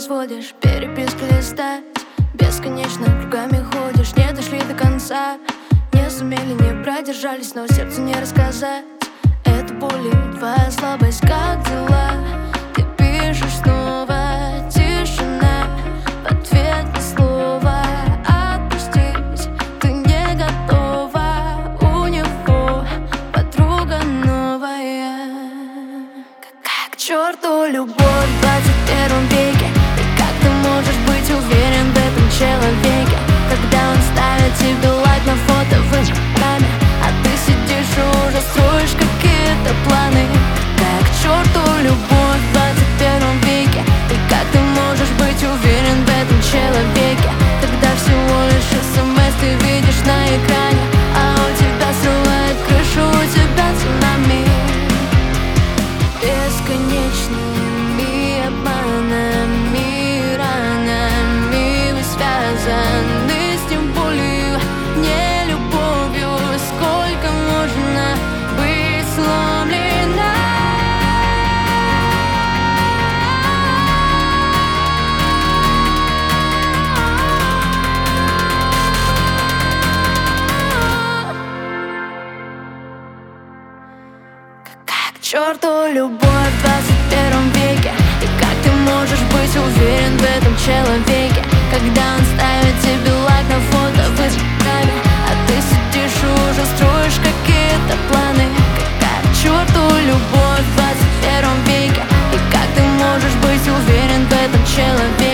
разводишь, переписки листать, бесконечно кругами ходишь. Не дошли до конца, не сумели, не продержались, но сердцу не рассказать. Это боль и твоя слабость, как дела? Ты пишешь снова, тишина, в ответ ни слова. Отпустить ты не готова, у него подруга новая. Какая к черту любовь в 21 веке? И как ты можешь быть уверен в этом человеке, когда он ставит тебе лайк на фото в инстаграме, а ты сидишь и уже строишь какие-то планы? Какая к черту любовь в 21 веке? И как ты можешь быть уверен в этом человеке, когда всего лишь СМС ты видишь на экране, а у тебя срывает крышу, у тебя цунами? Бесконечными обманами, ранами вы связаны с тем болью, не любовью. Сколько можно быть сломлена? Какая к черту любовь в 21 веке? И как ты можешь быть уверен в этом человеке, когда он ставит тебе лайк на фото в инстаграме, а ты сидишь и уже строишь какие-то планы? Какая к черту любовь в 21 веке? И как ты можешь быть уверен в этом человеке?